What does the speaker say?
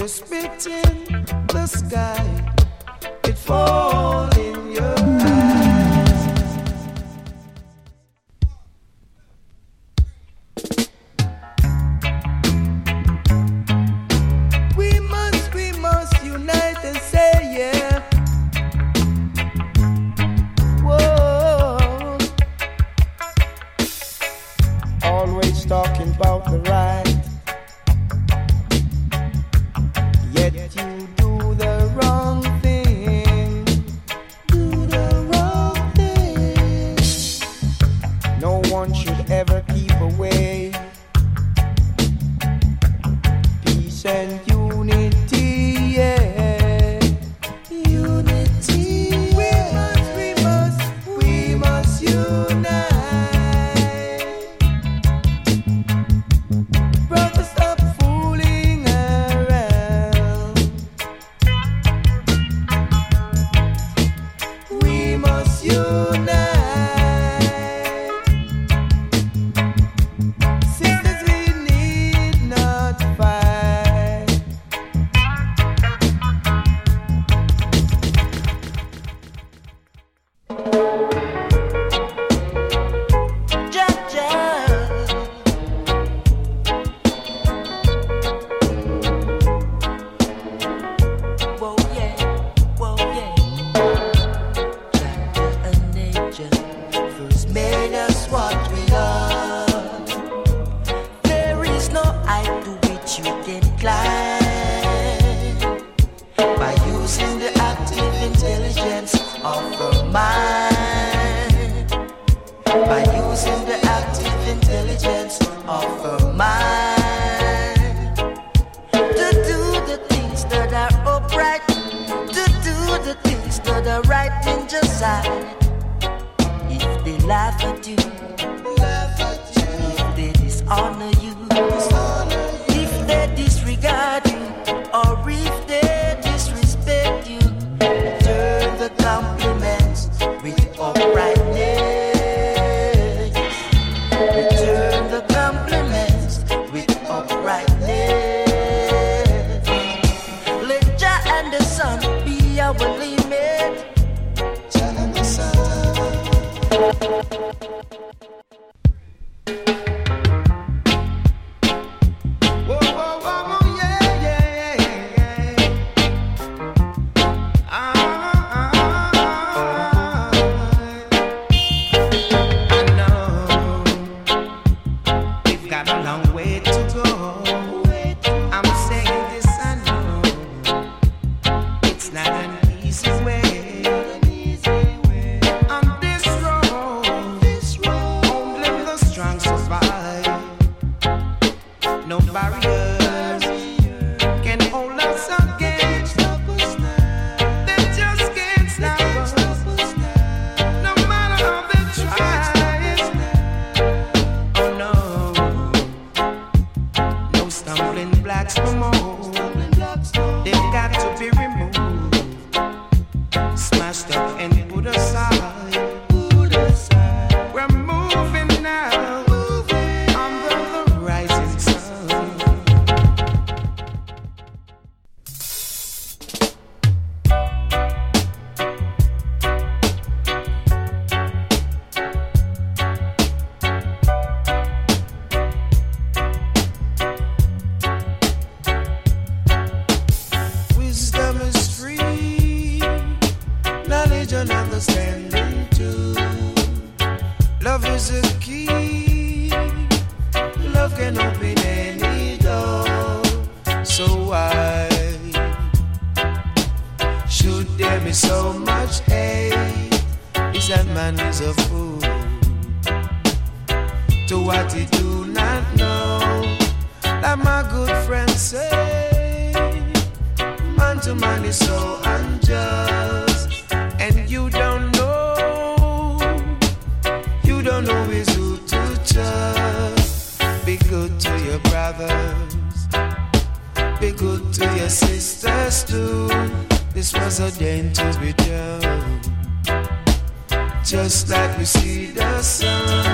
you spit in the sky, it fall in your eyes. We must unite and say yeah. Whoa. Always talking about the right, yet you do the wrong thing. Do the wrong thing. No one should ever keep away peace and unity, yeah. Unity, yeah. We must unite. Brother, stop fooling around. We must unite. Sisters, we need not fight. Jaja. Whoa, yeah, whoa, yeah. Jaja and nature first made us what we are. There is no height to which you can climb by using the active intelligence of the mind. By using the active intelligence of the mind to do the things that are upright, to do the things that are right in your sight. If they laugh at you, if they dishonor you, if they disregard you, or if they disrespect you, return the compliments with uprightness. Return the compliments with uprightness. Let Jah and the sun be our limit. Jah and the sun. Whoa, whoa, whoa, yeah, yeah, yeah, yeah. I know we've got a long way to go. I'm saying this, I know it's not an easy way. On this road, only the strong survive. No barriers can hold us again. They just can't stop us, no matter how they try. Oh no, no stumbling blocks no more. They've got to be removed, smashed up and put aside. We're moving now under the rising sun. Wisdom is free, knowledge and understanding too. Love is a key, love can open any door. So why should there be so much hate? Is that man is a fool to what he do not know? Like my good friend say, man to man is so unjust, and you don't know is who to trust. Be good to your brothers, be good to your sisters too. This was ordained to be done, just like we see the sun